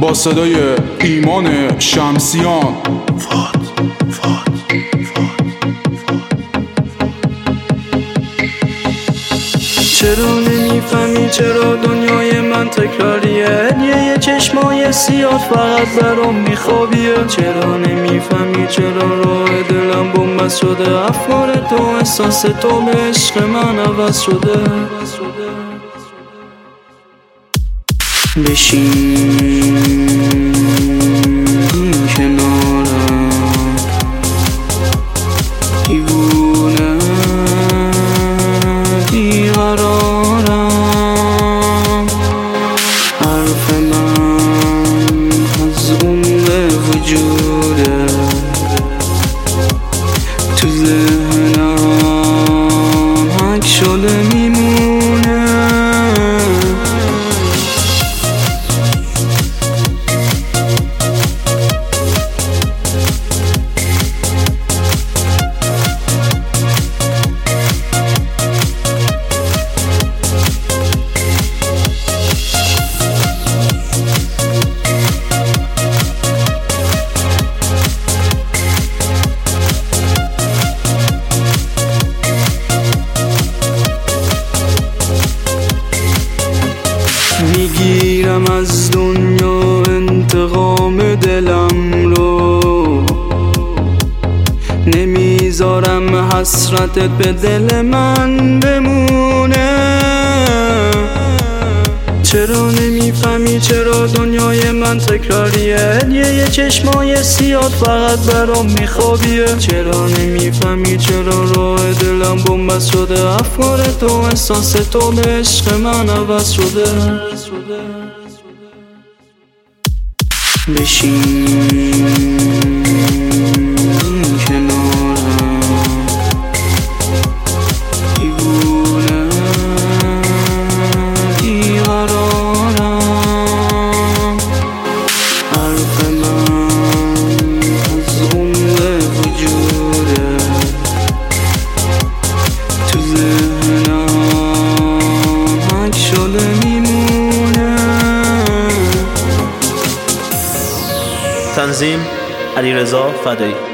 با صدای ایمان شمسیان. چرا نمیفهمی چرا دنیای من تکراریه؟ یه چشمای سیاه فقط برام میخوابیه. چرا نمیفهمی چرا راه دلم بنبست شده؟ افکار تو، احساس تو به عشق من عوض شده. بشین کنارم، دیوونه بیقرارم. حرف من از اون به وجوده، تو ذهنم حک شده میمونه. میگیرم از دنیا انتقام دلم رو، نمیذارم حسرتت به دل من بمونه. چرا نمیفهمی چرا دنیای من تکراریه؟ یه چشمای سیاه فقط برام میخوابیه. چرا نمیفهمی چرا راه دلم بنبست شده؟ افکار تو، احساس تو به عشق من عوض شده. بشین کنارم، دیوونه بیقرارم. حرف من از اون به وجوده، تو ذهنم حک شده میمونه. تنظیم علیرضا فدایی.